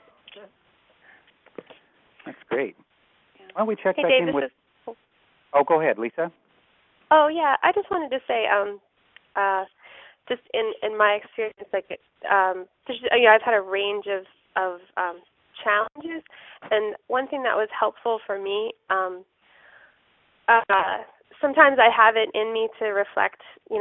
That's great. Why don't we check back Dave, in with... Oh, go ahead, Lisa. Oh, yeah, I just wanted to say, just in my experience, like, I've had a range of challenges, and one thing that was helpful for me, sometimes I have it in me to reflect,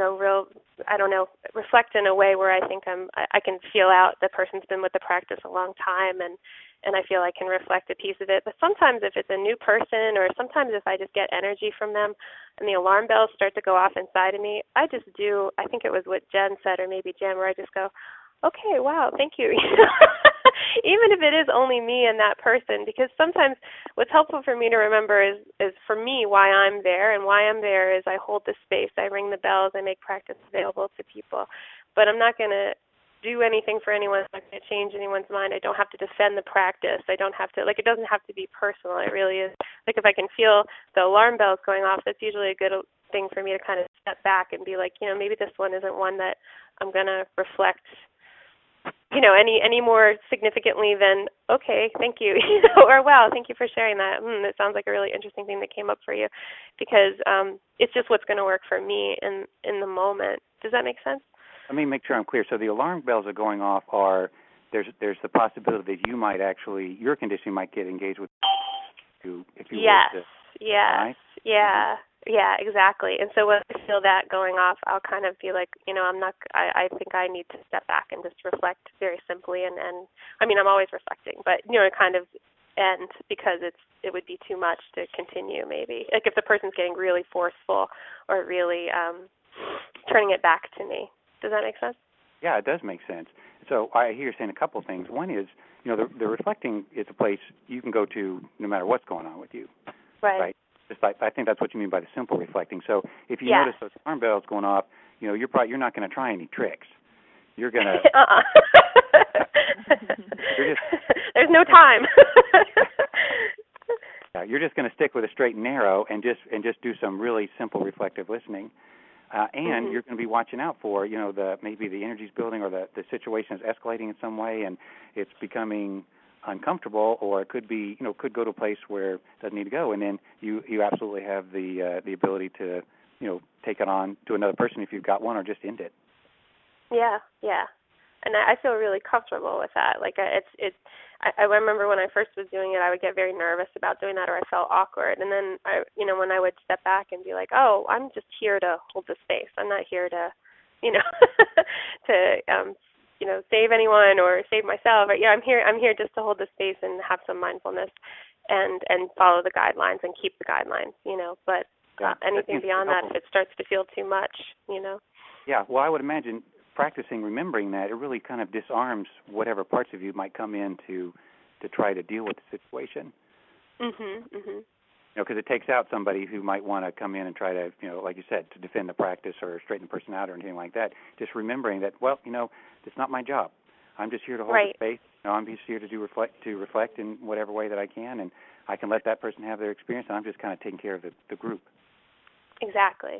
reflect in a way where I think I can feel out the person's been with the practice a long time, and I feel I can reflect a piece of it. But sometimes if it's a new person, or sometimes if I just get energy from them and the alarm bells start to go off inside of me, I think it was what Jen said, or maybe Jen, where I just go, okay, wow, thank you. Even if it is only me and that person, because sometimes what's helpful for me to remember is for me why I'm there, and why I'm there is I hold the space, I ring the bells, I make practice available to people. But I'm not going to do anything for anyone. I'm not going to change anyone's mind. I don't have to defend the practice. I don't have to, it doesn't have to be personal. It really is. Like if I can feel the alarm bells going off, that's usually a good thing for me to kind of step back and be like, maybe this one isn't one that I'm going to reflect any more significantly than, okay, thank you, or wow, thank you for sharing that. It sounds like a really interesting thing that came up for you, because it's just what's going to work for me in the moment. Does that make sense? Let me make sure I'm clear. So the alarm bells are going off there's the possibility that you might actually, your conditioning might get engaged with you if you were to. Yes. Yeah. Yeah, exactly. And so when I feel that going off, I'll kind of be like, I think I need to step back and just reflect very simply. And I mean, I'm always reflecting, but, kind of end, because it would be too much to continue maybe. Like if the person's getting really forceful or really turning it back to me. Does that make sense? Yeah, it does make sense. So I hear you saying a couple of things. One is, the reflecting is a place you can go to no matter what's going on with you. Right? I think that's what you mean by the simple reflecting. So if you notice those alarm bells going off, you're not going to try any tricks. You're going to. There's no time. You're just going to stick with a straight and narrow and just do some really simple reflective listening. And you're going to be watching out for, maybe the energy's building, or the situation is escalating in some way and it's becoming uncomfortable, or it could be, could go to a place where it doesn't need to go, and then you absolutely have the ability to, take it on to another person if you've got one, or just end it. Yeah. And I feel really comfortable with that. Like I remember when I first was doing it, I would get very nervous about doing that, or I felt awkward. And then when I would step back and be like, oh, I'm just here to hold the space. I'm not here to, save anyone or save myself. I'm here just to hold the space and have some mindfulness and follow the guidelines and keep the guidelines, But anything beyond that, if it starts to feel too much, Yeah, well, I would imagine practicing remembering that, it really kind of disarms whatever parts of you might come in to try to deal with the situation. Because it takes out somebody who might want to come in and try to, like you said, to defend the practice or straighten the person out or anything like that. Just remembering that, well, it's not my job. I'm just here to hold the space. I'm just here to reflect in whatever way that I can, and I can let that person have their experience, and I'm just kind of taking care of the group. Exactly.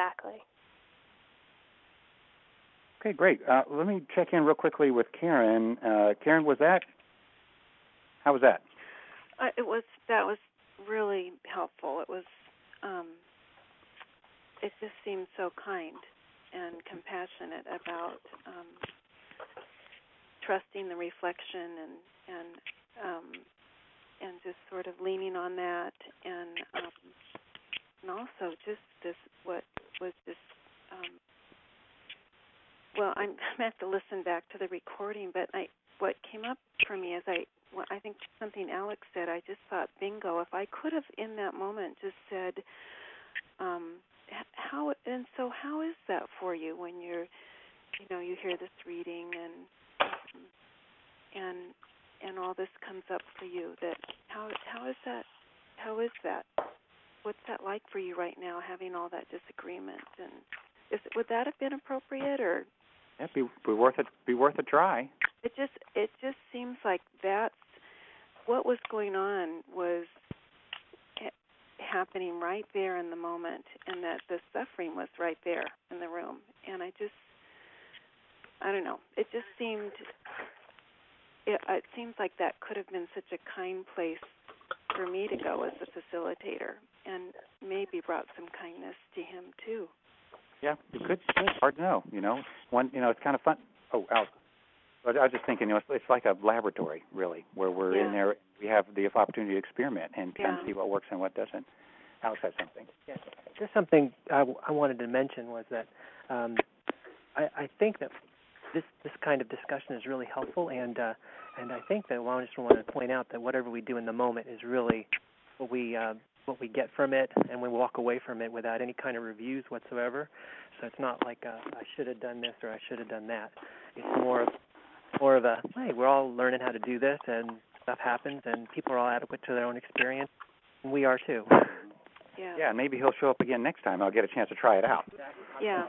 Okay, great. Let me check in real quickly with Karen. Karen, how was that? That was really helpful. It was, it just seemed so kind and compassionate about trusting the reflection and just sort of leaning on that, and also just this what was this. Well, I'm going to have to listen back to the recording, but what came up for me is I think something Alex said, I just thought, bingo, if I could have in that moment just said, how is that for you when you hear this reading and all this comes up for you, that how is that? What's that like for you right now, having all that disagreement? And would that have been appropriate, or? Yeah, be worth a try. It just seems like that's what was going on, was happening right there in the moment, and that the suffering was right there in the room. And I don't know. It just seemed. It seems like that could have been such a kind place for me to go as a facilitator, and maybe brought some kindness to him too. Yeah, it could. It's hard to know. It's kind of fun. Oh, Alex. I was just thinking, it's like a laboratory, really, where we're in there. We have the opportunity to experiment and kind of see what works and what doesn't. Alex has something. Yeah, just something I wanted to mention was that I think that this kind of discussion is really helpful, and I think that I just wanted to point out that whatever we do in the moment is really what we get from it, and we walk away from it without any kind of reviews whatsoever. So it's not like I should have done this or I should have done that. It's more of a, hey, we're all learning how to do this, and stuff happens, and people are all adequate to their own experience, and we are too. Yeah, maybe he'll show up again next time. I'll get a chance to try it out. Yeah.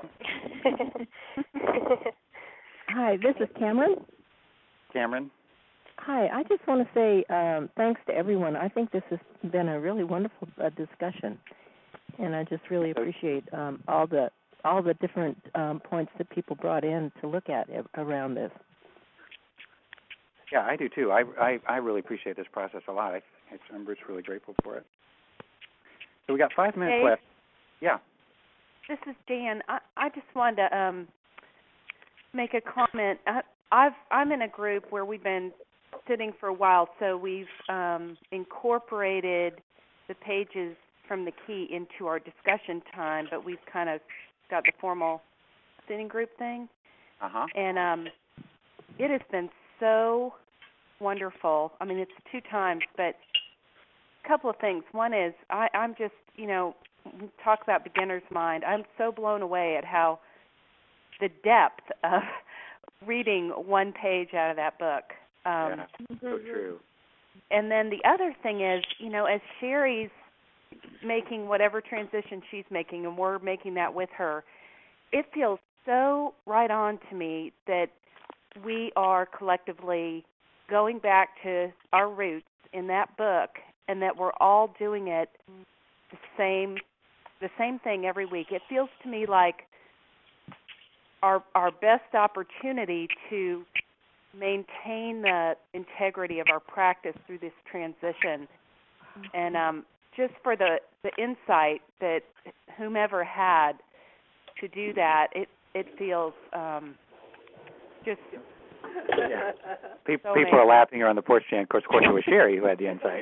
Hi, this is Cameron. Cameron? Hi, I just want to say thanks to everyone. I think this has been a really wonderful discussion, and I just really appreciate all the different points that people brought in to look at around this. Yeah, I do too. I really appreciate this process a lot. I'm just really grateful for it. So we got 5 minutes left. Yeah. This is Jan. I just wanted to make a comment. I'm in a group where we've been sitting for a while, so we've incorporated the pages from the key into our discussion time, but we've kind of got the formal sitting group thing. And it has been so wonderful. I mean, it's 2 times, but a couple of things. One is I'm just, talk about beginner's mind. I'm so blown away at how the depth of reading one page out of that book. So true. And then the other thing is, as Sherry's making whatever transition she's making, and we're making that with her, it feels so right on to me that we are collectively going back to our roots in that book, and that we're all doing it the same thing every week. It feels to me like our best opportunity to maintain the integrity of our practice through this transition. And just for the insight that whomever had to do that, it feels just... Yeah. People are laughing here on the porch, Jan. Of course, it was Sherry who had the insight.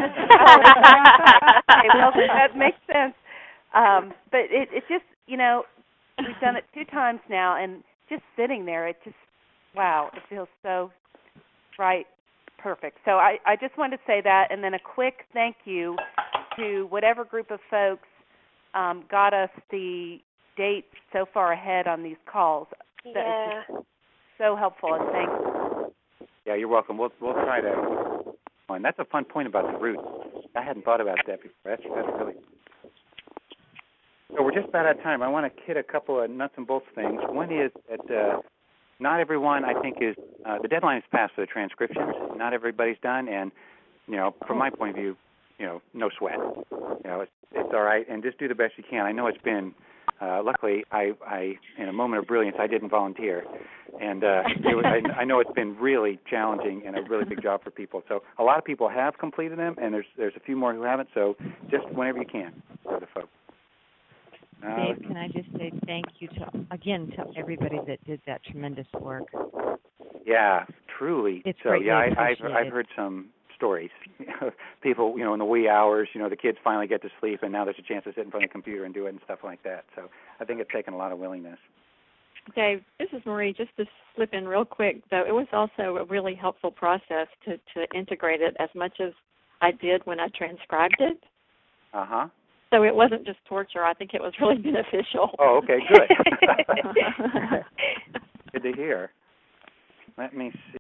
Okay, well, that makes sense. But it just, we've done it 2 times now, and just sitting there, it just, wow, it feels so right, perfect. So I just wanted to say that, and then a quick thank you to whatever group of folks got us the dates so far ahead on these calls. Yeah. So helpful, and thanks. Yeah, you're welcome. We'll try to. And that's a fun point about the roots. I hadn't thought about that before. That's really. So we're just about out of time. I want to hit a couple of nuts and bolts things. One is that not everyone, I think, is the deadline is passed for the transcriptions. Not everybody's done, and from my point of view, no sweat. It's all right, and just do the best you can. I know it's been. Luckily, I in a moment of brilliance, I didn't volunteer, and I know it's been really challenging and a really big job for people. So a lot of people have completed them, and there's a few more who haven't. So just whenever you can, for the folks. Dave, can I just say thank you to everybody that did that tremendous work. Yeah, truly. It's so. greatly Yeah, I've appreciated. heard some stories. People, in the wee hours, the kids finally get to sleep, and now there's a chance to sit in front of the computer and do it and stuff like that. So I think it's taken a lot of willingness. Dave, this is Marie. Just to slip in real quick, though, it was also a really helpful process to integrate it as much as I did when I transcribed it. Uh-huh. So it wasn't just torture. I think it was really beneficial. Oh, okay, good. Good to hear. Let me see.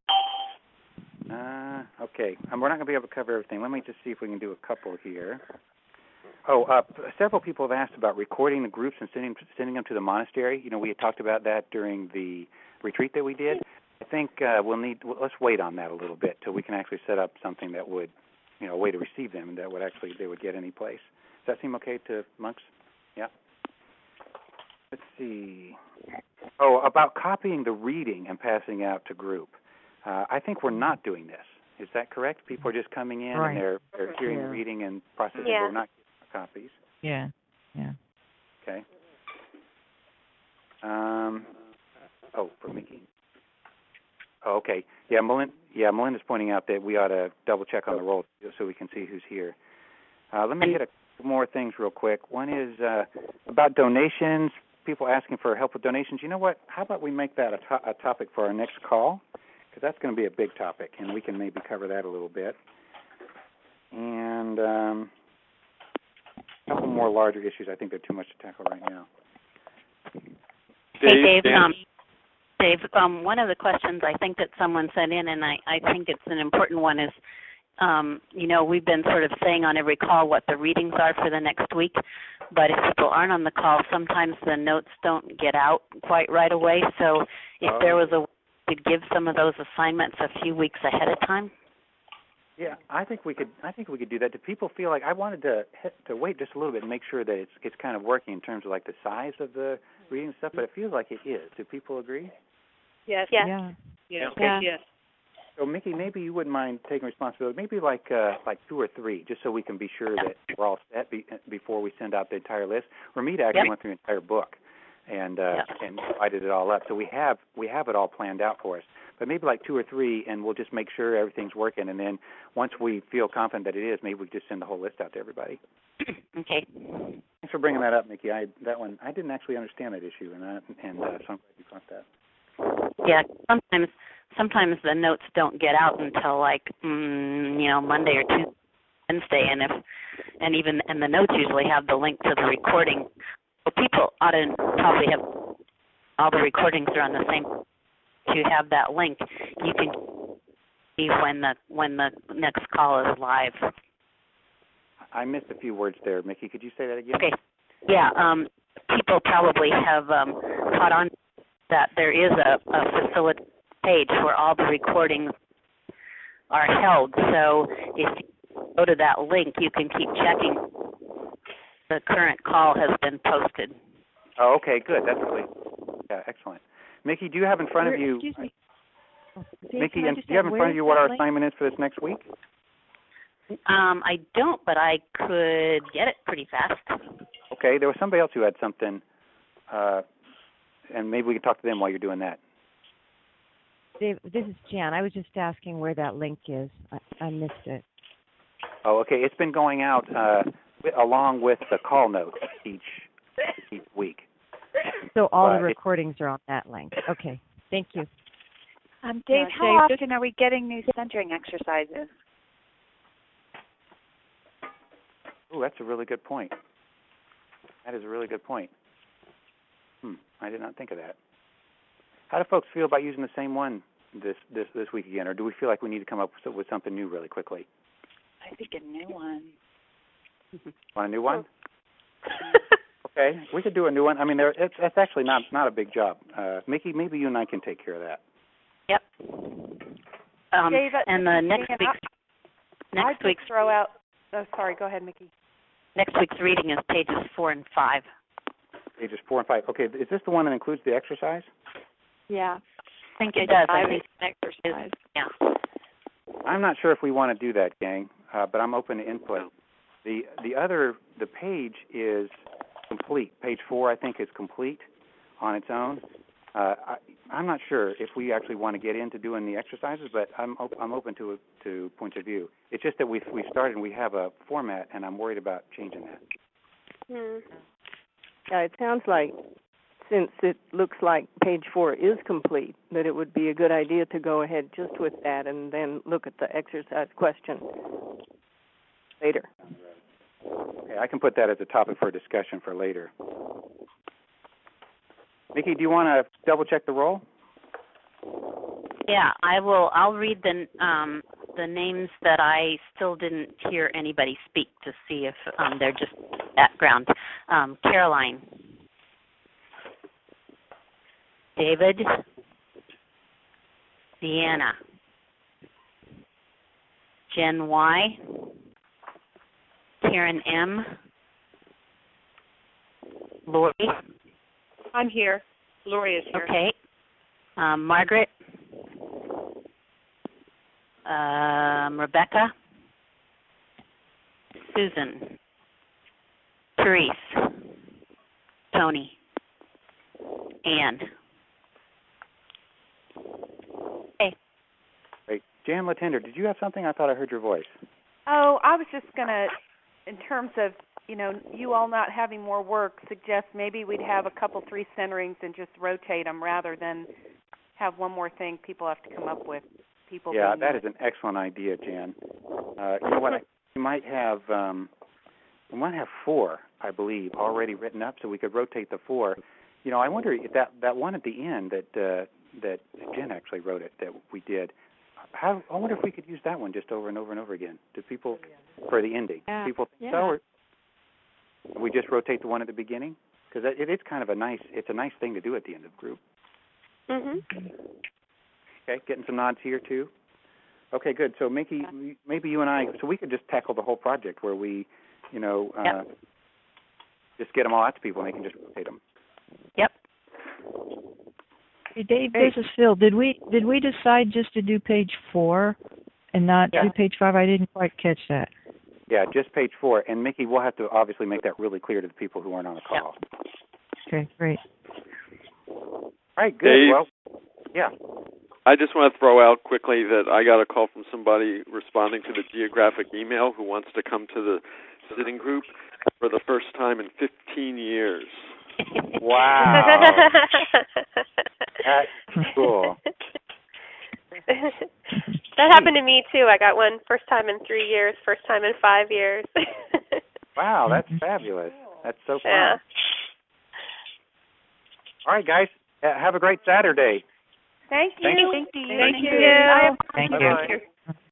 Okay, we're not going to be able to cover everything. Let me just see if we can do a couple here. Several people have asked about recording the groups and sending them to the monastery. We had talked about that during the retreat that we did. I think let's wait on that a little bit till we can actually set up something that would, a way to receive them and that would actually they would get any place. Does that seem okay to monks? Yeah. Let's see. About copying the reading and passing out to group. I think we're not doing this. Is that correct? People are just coming in and they're hearing the reading and processing, but we're not getting copies. Yeah. Okay. For Mickey. Oh, okay. Yeah, Melinda's pointing out that we ought to double check on the roll so we can see who's here. Let me hit more things real quick. One is about donations, people asking for help with donations. You know what? How about we make that a topic for our next call? Because that's going to be a big topic, and we can maybe cover that a little bit. And a couple more larger issues. I think they're too much to tackle right now. Hey, Dave, one of the questions I think that someone sent in, and I think it's an important one, is, we've been sort of saying on every call what the readings are for the next week, but if people aren't on the call, sometimes the notes don't get out quite right away. So if there was a way to give some of those assignments a few weeks ahead of time. Yeah, I think we could do that. Do people feel like I wanted to wait just a little bit and make sure that it's kind of working in terms of like the size of the reading stuff, but it feels like it is. Do people agree? Yes. Yes. Yeah. Yeah. Yes. So, Mickey, maybe you wouldn't mind taking responsibility. Maybe like 2 or 3, just so we can be sure that we're all set before we send out the entire list. Ramita actually went through the entire book and divided it all up. So we have it all planned out for us. But maybe like 2 or 3, and we'll just make sure everything's working. And then once we feel confident that it is, maybe we just send the whole list out to everybody. Okay. Thanks for bringing that up, Mickey. I didn't actually understand that issue, so I'm glad you caught that. Yeah, sometimes the notes don't get out until like Monday or Tuesday, Wednesday, and the notes usually have the link to the recording. So people ought to probably have all the recordings are on the same. If you have that link, you can see when the next call is live. I missed a few words there, Mickey. Could you say that again? Okay. Yeah. People probably have caught on that there is a facility page where all the recordings are held. So if you go to that link, you can keep checking the current call has been posted. Oh, okay, good. That's really excellent. Mickey, do you have in front of you? Excuse me. Mickey, do you have in front of you what our assignment is for this next week? I don't, but I could get it pretty fast. Okay, there was somebody else who had something, and maybe we can talk to them while you're doing that. Dave, this is Jan. I was just asking where that link is. I missed it. Oh, okay. It's been going out along with the call notes each week. So all the recordings are on that link. Okay. Thank you. Dave, how often are we getting new centering exercises? Oh, that's a really good point. That is a really good point. I did not think of that. How do folks feel about using the same one this week again, or do we feel like we need to come up with something new really quickly? I think a new one. Want a new one? Okay, we could do a new one. I mean, it's actually not a big job. Mickey, maybe you and I can take care of that. Yep. Dave, and the next week's throw out. Oh, sorry. Go ahead, Mickey. Next week's reading is pages 4 and 5. Pages 4 and 5. Okay, is this the one that includes the exercise? Yeah. I think it does. I think exercise. Yeah. I'm not sure if we want to do that, gang, but I'm open to input. The page is complete. Page 4, I think, is complete on its own. I'm not sure if we actually want to get into doing the exercises, but I'm open to points of view. It's just that we started and we have a format, and I'm worried about changing that. Yeah, it sounds like, since it looks like page 4 is complete, that it would be a good idea to go ahead just with that and then look at the exercise question later. Okay, I can put that as a topic for discussion for later. Mickey, do you want to double check the roll? Yeah, I will. I'll read the names that I still didn't hear anybody speak to see if they're just background. Caroline, David, Deanna, Jen Y, Karen M, Lori. I'm here. Lori is here. Okay. Margaret, Rebecca, Susan, Therese, Tony, Ann. Hey. Great. Jan Latender, did you have something? I thought I heard your voice. Oh, I was just going to, in terms of you all not having more work suggests maybe we'd have a couple 3 centerings and just rotate them rather than have one more thing people have to come up with. Yeah, that is an excellent idea, Jan. You know what? We might have 4, I believe, already written up, so we could rotate the 4. I wonder if that one at the end that Jen actually wrote it that we did. I wonder if we could use that one just over and over and over again. Do people for the ending? Yeah. People think so, or we just rotate the one at the beginning? Because it is kind of a nice thing to do at the end of the group. Mhm. Okay, getting some nods here too. Okay, good. So Mickey, maybe you and I, so we could just tackle the whole project where we, just get them all out to people and they can just rotate them. Yep. Hey, Dave, this is Phil. Did we decide just to do page 4 and not do page 5? I didn't quite catch that. Yeah, just page 4. And Mickey, we'll have to obviously make that really clear to the people who aren't on the call. Okay, great. All right, good. Dave, well, yeah. I just want to throw out quickly that I got a call from somebody responding to the geographic email who wants to come to the sitting group for the first time in 15 years. Wow. That's cool. That happened to me too. I got one first time in 3 years, first time in 5 years. Wow, that's fabulous. That's so fun. Yeah. All right, guys. Have a great Saturday. Thank you. Thank you. Thank you.